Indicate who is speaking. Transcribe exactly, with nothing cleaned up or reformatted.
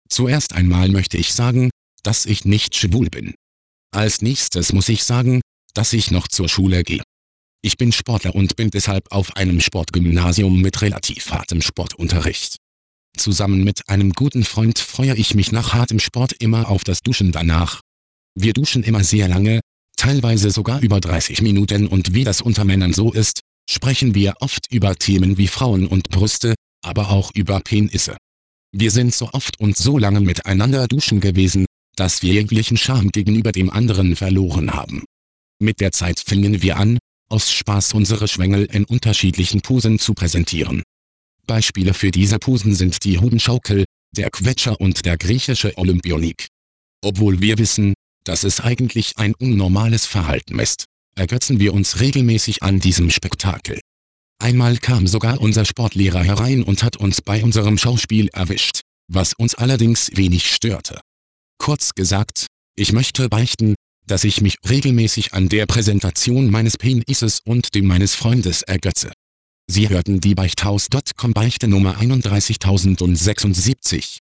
Speaker 1: Zuerst einmal möchte ich sagen, dass ich nicht schwul bin. Als nächstes muss ich sagen, dass ich noch zur Schule gehe. Ich bin Sportler und bin deshalb auf einem Sportgymnasium mit relativ hartem Sportunterricht. Zusammen mit einem guten Freund freue ich mich nach hartem Sport immer auf das Duschen danach. Wir duschen immer sehr lange, teilweise sogar über dreißig Minuten, und wie das unter Männern so ist, sprechen wir oft über Themen wie Frauen und Brüste, aber auch über Penisse. Wir sind so oft und so lange miteinander duschen gewesen, dass wir jeglichen Charme gegenüber dem anderen verloren haben. Mit der Zeit fingen wir an, aus Spaß unsere Schwängel in unterschiedlichen Posen zu präsentieren. Beispiele für diese Posen sind die Hodenschaukel, der Quetscher und der griechische Olympionik. Obwohl wir wissen, dass es eigentlich ein unnormales Verhalten ist, ergötzen wir uns regelmäßig an diesem Spektakel. Einmal kam sogar unser Sportlehrer herein und hat uns bei unserem Schauspiel erwischt, was uns allerdings wenig störte. Kurz gesagt, ich möchte beichten, dass ich mich regelmäßig an der Präsentation meines Penises und dem meines Freundes ergötze. Sie hörten die Beichthaus Punkt com Beichte Nummer einunddreißigtausendsechsundsiebzig.